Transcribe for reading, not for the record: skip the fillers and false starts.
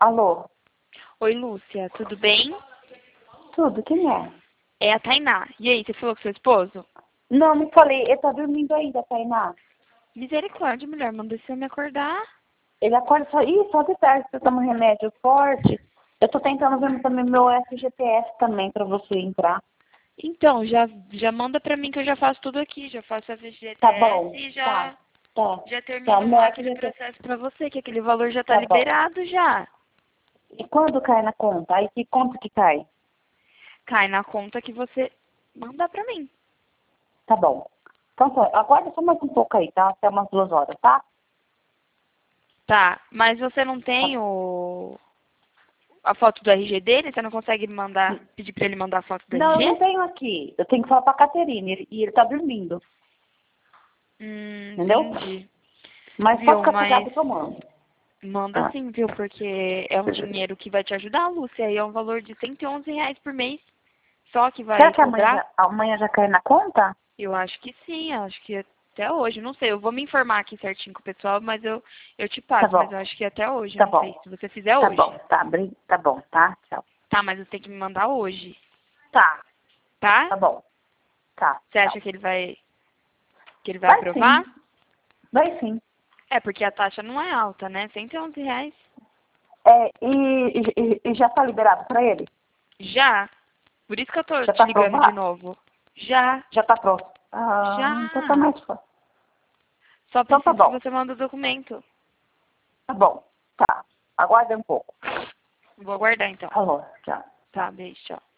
Alô? Oi, Lúcia, tudo bem? Tudo, quem é? É a Tainá. E aí, você falou com seu esposo? Não, não falei. Ele tá dormindo ainda, Tainá. Misericórdia, mulher, manda você me acordar. Ele acorda só... Ih, só de tarde você toma um remédio forte. Eu tô tentando ver também meu FGTS também pra você entrar. Então, já manda pra mim que eu já faço tudo aqui. Já faço a Tá FGTS bom. e Tá. já, Tá. já Tá, termino meu lá aquele FGTS. processo pra você, que aquele valor já tá Tá bom. liberado já. E quando cai na conta? Aí que conta que cai? Cai na conta que você mandar pra mim. Tá bom. Então, tá. Aguarda só mais um pouco aí, tá? Até umas 2 horas, tá? Tá, mas você não Tá. tem a foto do RG dele? Você não consegue pedir pra ele mandar a foto do Não, eu RG? não tenho aqui. Eu tenho que falar pra Caterine. E ele tá dormindo. Entendeu? Entendi. Mas pode Viu, ficar mas sossegado que eu mando. manda Ah. sim, viu? Porque é um dinheiro que vai te ajudar, Lúcia. E é um valor de R$ 111 por mês. Só que Será vai que cobrar? amanhã já cai na conta? Eu acho que sim, acho que até hoje. Não sei, eu vou me informar aqui certinho com o pessoal, mas eu te Tá passo. Mas bom, eu acho que até hoje, tá não sei. bom, Se você fizer tá hoje. bom, tá, tá bom, tá, tchau. Tá, mas você tem que me mandar hoje, Tá, tá? tá bom, tá, Você tchau. acha que ele vai Vai sim, aprovar? vai sim. É, porque a taxa não é alta, né? R$ 111. É, e já tá liberado pra ele? Já. Por isso que eu tô Já te tá ligando de aprovado? novo. Já. Já tá pronto. Ah, então tá Já. mais fácil. Só Então tá preciso que bom, você mande o documento. tá bom, tá. Aguarda um pouco. Vou aguardar então. Falou, tchau. Tá, beijo, tchau.